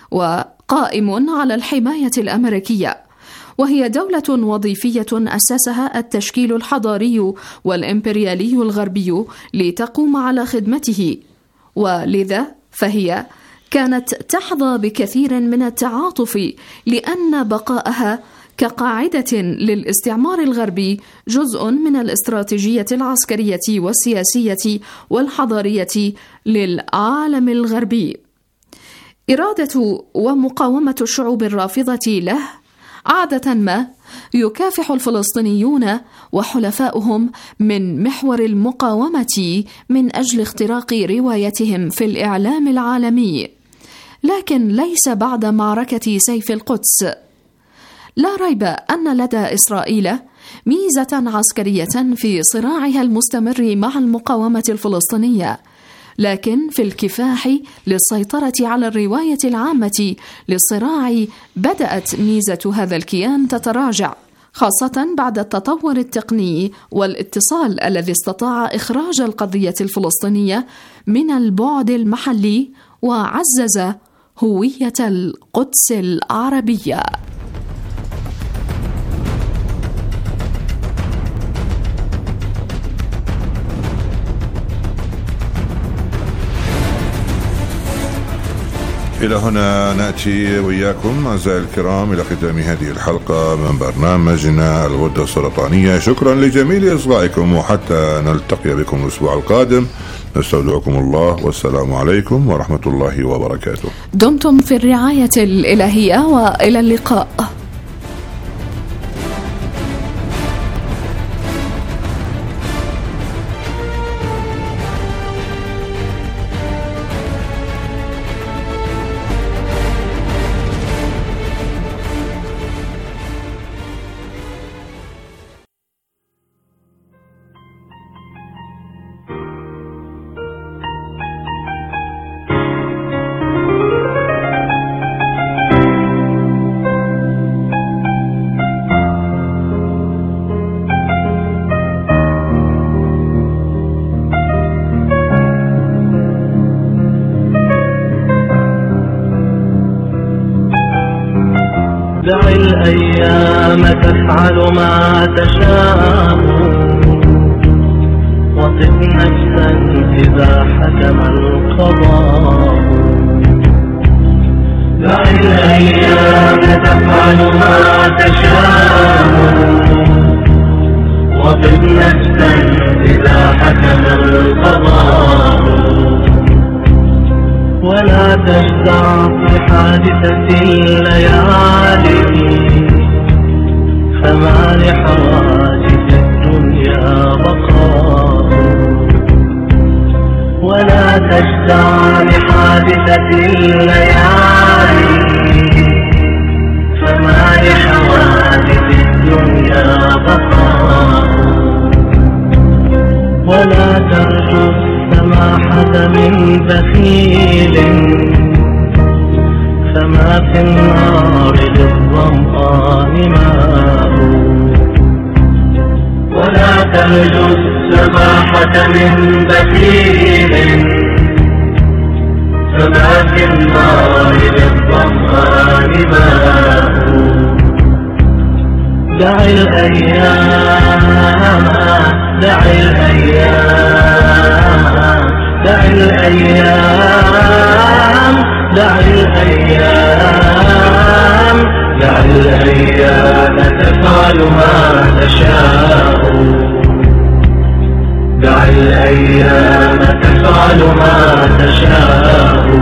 وقائم على الحماية الأمريكية، وهي دولة وظيفية أسسها التشكيل الحضاري والإمبريالي الغربي لتقوم على خدمته، ولذا فهي كانت تحظى بكثير من التعاطف، لأن بقاءها كقاعدة للاستعمار الغربي جزء من الاستراتيجية العسكرية والسياسية والحضارية للعالم الغربي. إرادة ومقاومة الشعوب الرافضة له عادة ما يكافح الفلسطينيون وحلفاؤهم من محور المقاومة من أجل اختراق روايتهم في الإعلام العالمي، لكن ليس بعد معركة سيف القدس. لا ريب أن لدى إسرائيل ميزة عسكرية في صراعها المستمر مع المقاومة الفلسطينية، لكن في الكفاح للسيطرة على الرواية العامة للصراع بدأت ميزة هذا الكيان تتراجع، خاصة بعد التطور التقني والاتصال الذي استطاع إخراج القضية الفلسطينية من البعد المحلي وعزز هوية القدس العربية. إلى هنا نأتي وإياكم أعزائي الكرام إلى ختام هذه الحلقة من برنامجنا الغدة السرطانية. شكرا لجميل إصغائكم، وحتى نلتقي بكم الأسبوع القادم نستودعكم الله، والسلام عليكم ورحمة الله وبركاته. دمتم في الرعاية الإلهية، وإلى اللقاء. دع الأيام تفعل ما تشاء، وطف نفسا إذا حكم القضاء. دع الأيام تفعل ما تشاء، وطف نفسا إذا حكم القضاء. ولا تجزع في حادثة الليالي، فما لحوادث الدنيا بقاء. ولا تجزع لحادثة الليالي، فما لحوادث الدنيا بقاء. ولا ترجو السماحة من بخيل، فما في النار للظمآن ماء. ولا ترجو السماحة من بخيل، فما في النار للظمآن ماء. دع الأيام دع الأيام دع الأيام دع الأيام دع الأيام تفعل ما تشاء. دع الأيام تفعل ما تشاء.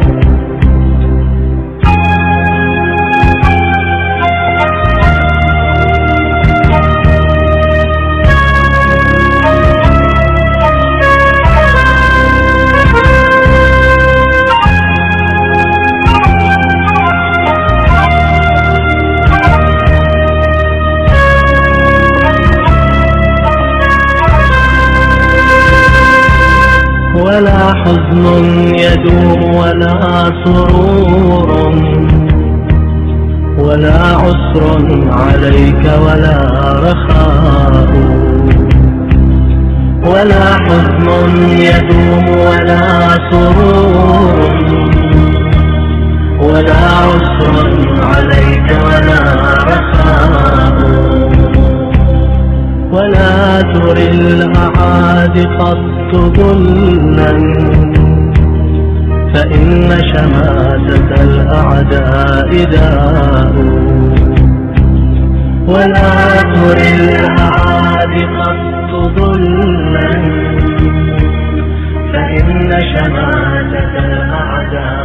ولا حزن يدوم ولا سرور، ولا عسر عليك ولا رخاء. ولا حزن يدوم ولا سرور، ولا عسر عليك ولا رخاء. ولا تر الأعادي قد ظلا، فإن شماتة الأعداء داء. ولا تر الأعاد قط ظلما، فإن شمال